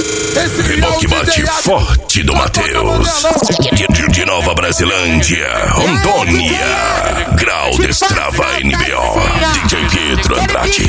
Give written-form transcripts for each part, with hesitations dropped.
Reboque bate forte do Matheus. De Nova Brasilândia, Rondônia. Grau Destrava NBO. DJ Pietro Andrade.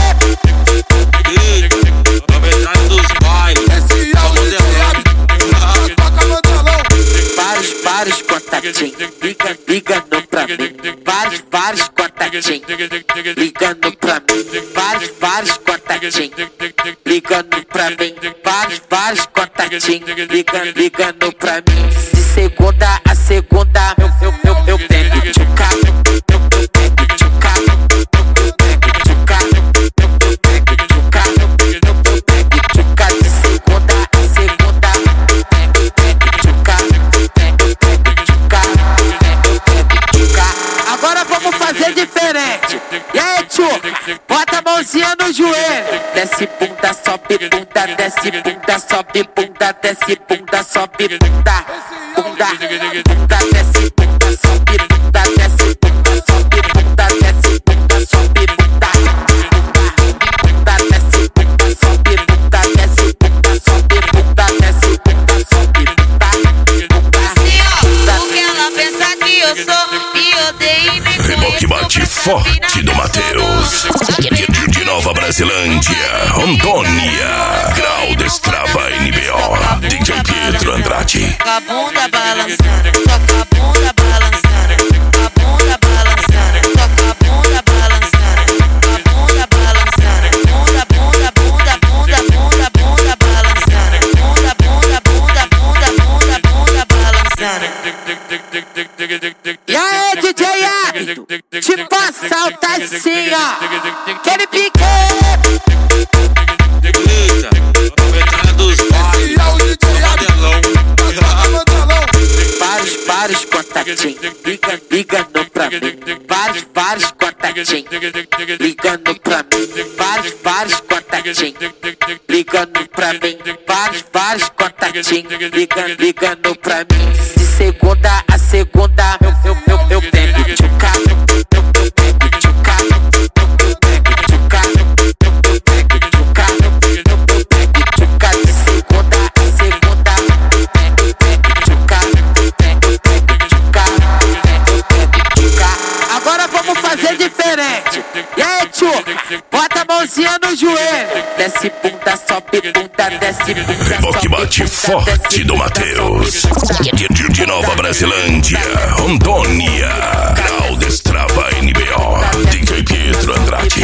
Vários contatinhos ligando pra mim. Vários contatinhos ligando pra mim. Vários contatinhos ligando pra mim. Vários contatinhos ligando pra mim. De segunda a segunda eu pego tchuca. E aí, tio, bota a mãozinha no joelho. Desce bunda, sobe bunda, desce bunda, sobe bunda, desce bunda, sobe bunda. Bunda, desce bunda, sobe bunda, desce bunda, sobe bunda, desce bunda, sobe bunda. Bunda, desce bunda, sobe bunda, desce bunda, sobe bunda, desce bunda, sobe bunda. Assim, ó, porque ela pensa que eu sou e odeio nem Reboque bate forte do Matheus. De Nova Brasilândia, Rondônia. Grau Destrava NBO. DJ Pietro Andrade. toca a bunda balançando, toca a bunda balançando, a bunda balançando, toca a bunda balançando, a bunda balançando, bunda, bunda, bunda, bunda, bunda, bunda balançando, bunda, bunda, bunda, bunda, bunda, bunda balançando. E aí, DJ Águido, te passa assim, ó. Aquele pique. Vários contatinhos ligando pra mim. Vários contatinhos ligando pra mim. Vários contatinhos ligando pra mim. Vários contatinhos ligando pra mim. De segunda a segunda eu pego tchuca. E aí, tio, bota a mãozinha no joelho. Desce bunda, sobe bunda, desce bunda. Reboque bate forte do Matheus. De Nova Brasilândia, Rondônia. Grau Destrava NBO. DJ Pietro Andrade.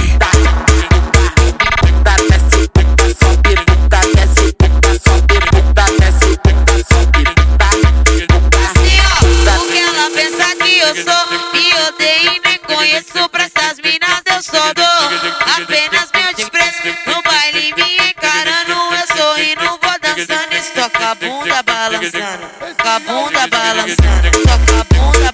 Desce bunda, sobe bunda, desce bunda, sobe bunda, desce bunda, sobe bunda. Assim, ó, porque ela pensa que eu sou e odeio e nem conheço. Pra essas minas eu só dou apenas meu desprezo. No baile me encarando, eu sorrindo, vou dançando. Isso toca a bunda balançando, toca a bunda balançando, toca a bunda